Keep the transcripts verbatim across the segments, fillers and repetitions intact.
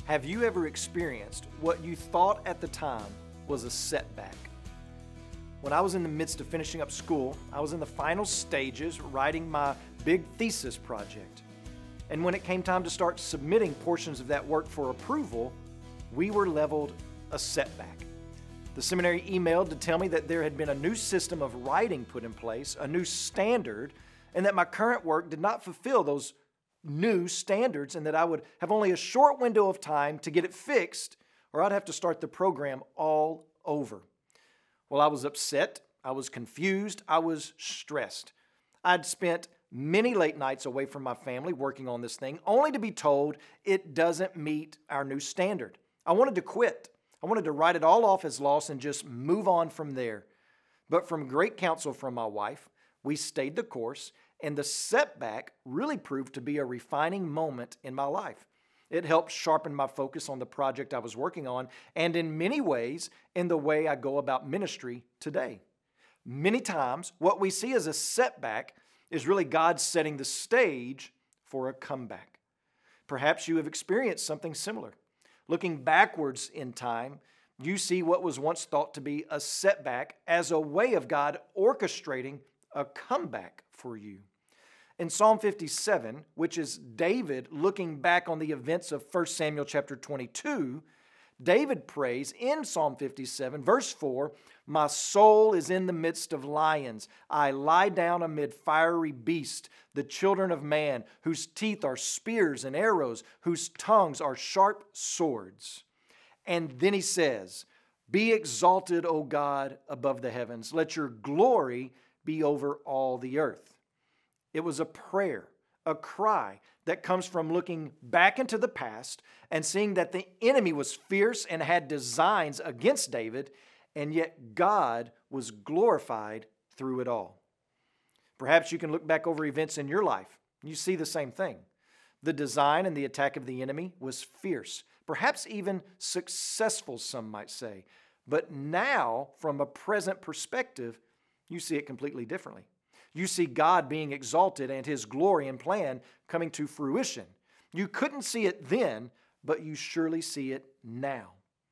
Have you ever experienced what you thought at the time was a setback? When I was in the midst of finishing up school, I was in the final stages writing my big thesis project. And when it came time to start submitting portions of that work for approval, we were leveled a setback. The seminary emailed to tell me that there had been a new system of writing put in place, a new standard, and that my current work did not fulfill those new standards and that I would have only a short window of time to get it fixed, or I'd have to start the program all over. Well, I was upset, I was confused, I was stressed. I'd spent many late nights away from my family working on this thing, only to be told it doesn't meet our new standard. I wanted to quit. I wanted to write it all off as loss and just move on from there. But from great counsel from my wife, we stayed the course, and the setback really proved to be a refining moment in my life. It helped sharpen my focus on the project I was working on, and in many ways, in the way I go about ministry today. Many times, what we see as a setback is really God setting the stage for a comeback. Perhaps you have experienced something similar. Looking backwards in time, you see what was once thought to be a setback as a way of God orchestrating a comeback for you. In Psalm fifty-seven, which is David looking back on the events of First Samuel chapter twenty-two, David prays in Psalm fifty-seven, verse four, "My soul is in the midst of lions. I lie down amid fiery beasts, the children of man, whose teeth are spears and arrows, whose tongues are sharp swords." And then he says, "Be exalted, O God, above the heavens. Let your glory be over all the earth." It was a prayer, a cry that comes from looking back into the past and seeing that the enemy was fierce and had designs against David, and yet God was glorified through it all. Perhaps you can look back over events in your life. You see the same thing. The design and the attack of the enemy was fierce, perhaps even successful, some might say. But now, from a present perspective, you see it completely differently. You see God being exalted and His glory and plan coming to fruition. You couldn't see it then, but you surely see it now.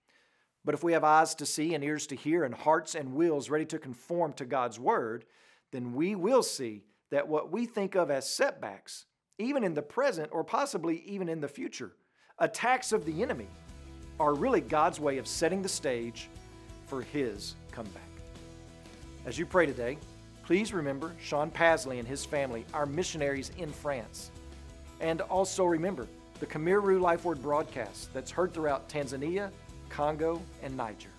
But if we have eyes to see and ears to hear and hearts and wills ready to conform to God's Word, then we will see that what we think of as setbacks, even in the present or possibly even in the future, attacks of the enemy, are really God's way of setting the stage for His comeback. As you pray today, please remember Sean Pasley and his family, our missionaries in France. And also remember the Khmer Rouge Life Word broadcast that's heard throughout Tanzania, Congo, and Niger.